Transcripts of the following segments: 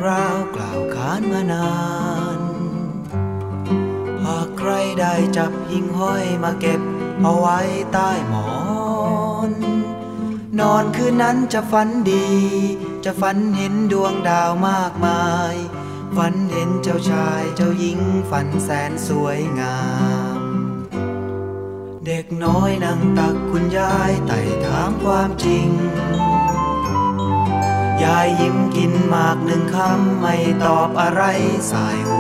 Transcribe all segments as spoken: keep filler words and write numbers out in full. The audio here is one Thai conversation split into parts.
ราวกล่าวขานมานานหากใครได้จับหิ่งห้อยมาเก็บเอาไว้ใต้หมอนนอนคืนนั้นจะฝันดีจะฝันเห็นดวงดาวมากมายฝันเห็นเจ้าชายเจ้าหญิงฝันแสนสวยงามเด็กน้อยนั่งตักคุณยายไต่ถามความจริงยายยิ้มกินหมากหนึ่งคำไม่ตอบอะไรสายหู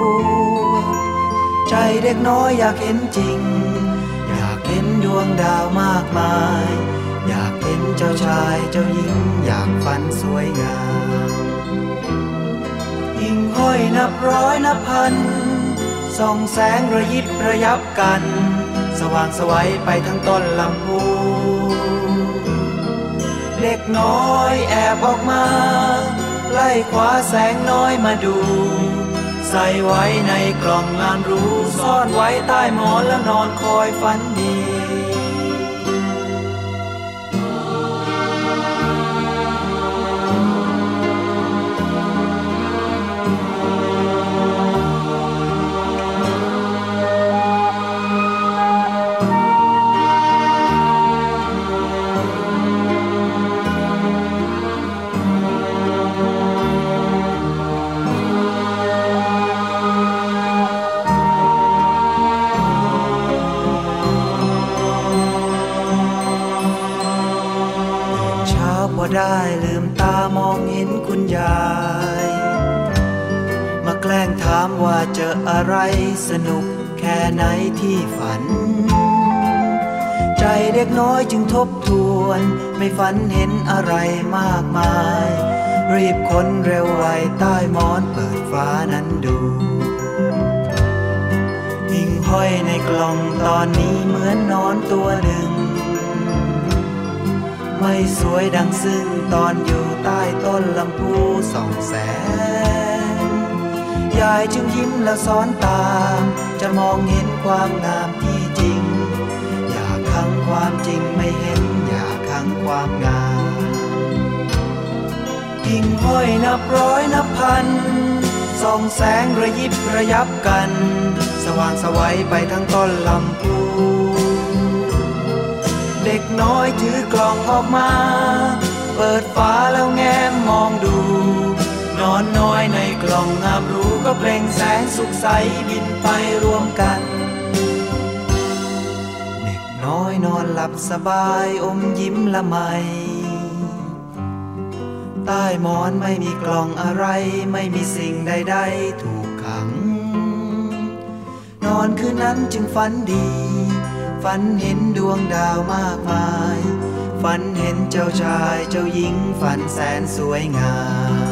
ใจเด็กน้อยอยากเห็นจริงอยากเห็นดวงดาวมากมายอยากเห็นเจ้าชายเจ้าหญิงอยากฝันสวยงามหิ่งห้อยนับร้อยนับพันส่องแสงระยิบระยับกันสว่างไสวไปทั้งต้นลำพูเด็กน้อยแอบออกมาไล่คว้าแสงน้อยมาดูใส่ไว้ในกล่องงานรู้ซ่อนไว้ใต้หมอนแล้วนอนคอยฝันดีได้ลืมตามองเห็นคุณยายมาแกล้งถามว่าเจออะไรสนุกแค่ไหนที่ฝันใจเด็กน้อยจึงทบทวนไม่ฝันเห็นอะไรมากมายรีบค้นเร็วไวใต้หมอนเปิดฟ้านั้นดูหิ่งห้อยในกล่องตอนนี้เหมือนนอนตัวหนึ่งไม่สวยดังซึ่งตอนอยู่ใต้ต้นลำพูส่องแสงยายจึงยิ้มแล้วสอนตามจะมองเห็นความงามที่จริงอยากขังความจริงไม่เห็นอยากขังความงามหิ่งห้อยนับร้อยนับพันส่องแสงระยิบระยับกันสว่างไสวไปทั้งต้นลำพูเด็กน้อยถือกล่องออกมาเปิดฝาแล้วแง้มมองดูนอนน้อยในกล่องงามรู้ก็เปล่งแสงสุขใสบินไปรวมกันเด็กน้อยนอนหลับสบายอมยิ้มละไมใต้หมอนไม่มีกล่องอะไรไม่มีสิ่งใดๆถูกขังนอนคืนนั้นจึงฝันดีฝันเห็นดวงดาวมากมายฝันเห็นเจ้าชายเจ้าหญิงฝันแสนสวยงาม